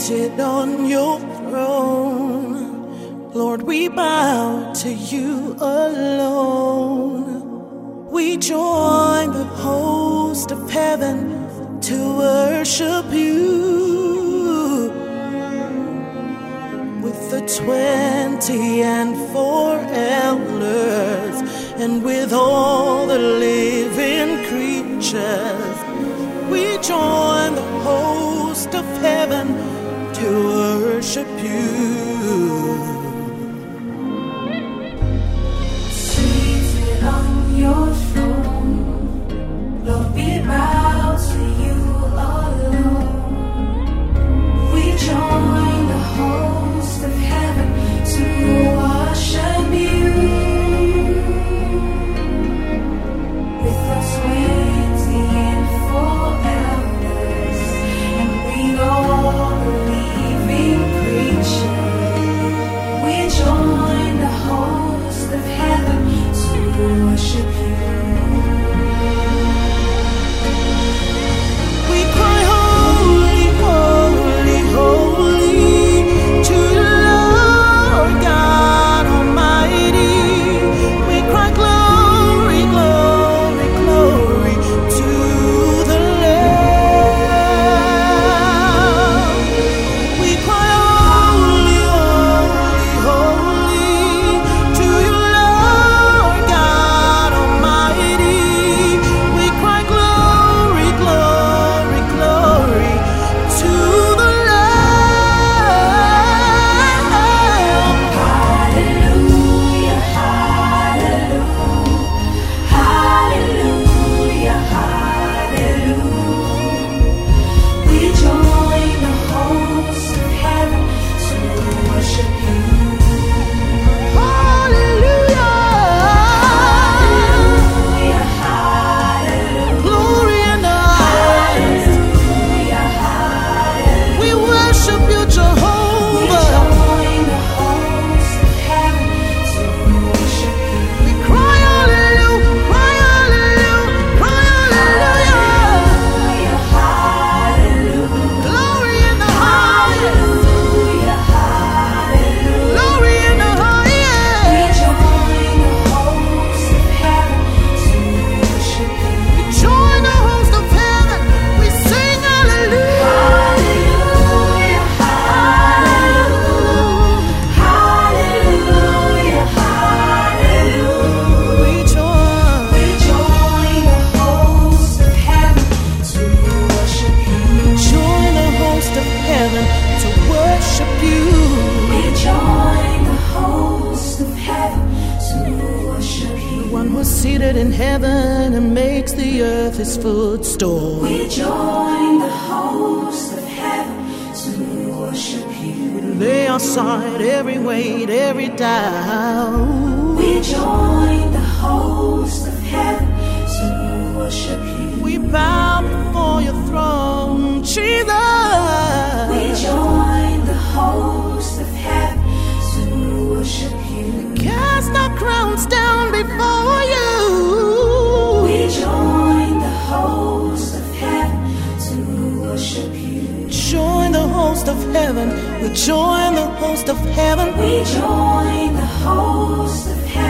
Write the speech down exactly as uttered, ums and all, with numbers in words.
seated on your throne. Lord, we bow to you alone. We join the host of heaven to worship you. With the twenty and four elders, and with all the living creatures, we join the host of heaven to worship you. Seated on your throne, Lord, we bow to you alone. We join the host of heaven to worship you. With the twenty and four elders, and we all the living creatures, we join the host of heaven to worship you. We cry holy, holy, holy to the Lord God Almighty. We cry glory, glory, glory to the Lamb. We cry holy, holy, holy to you, Lord God Almighty. We cry glory, glory, glory to the Lamb. Hallelujah, hallelujah, hallelujah, hallelujah. We join the host of heaven to worship you. Hallelujah. Hallelujah, hallelujah, Glory and honor. hallelujah, hallelujah. We worship you, We Jehovah. join the host of heaven to worship you. We cry hallelujah, cry hallelujah, cry hallelujah. Hallelujah, hallelujah. Glory in the highest. Hallelujah, hallelujah. Glory in the We highest. join the host of heaven to worship you. Join the host of heaven. We sing hallelujah. Hallelujah, hallelujah. Hallelujah, hallelujah. We join. We join the host of heaven to worship you. Join the host of heaven to worship you. We join the host of heaven to worship you. One who's seated in heaven and makes the earth his footstool. We join the host of heaven to worship you. Lay aside every weight, every doubt. We join the host of heaven to worship you. We bow before your throne, Jesus. We join the host of heaven to worship you. Cast our crowns down before you. We join the host of heaven to worship you. Join the host of heaven. We join the host of heaven. We join the host of heaven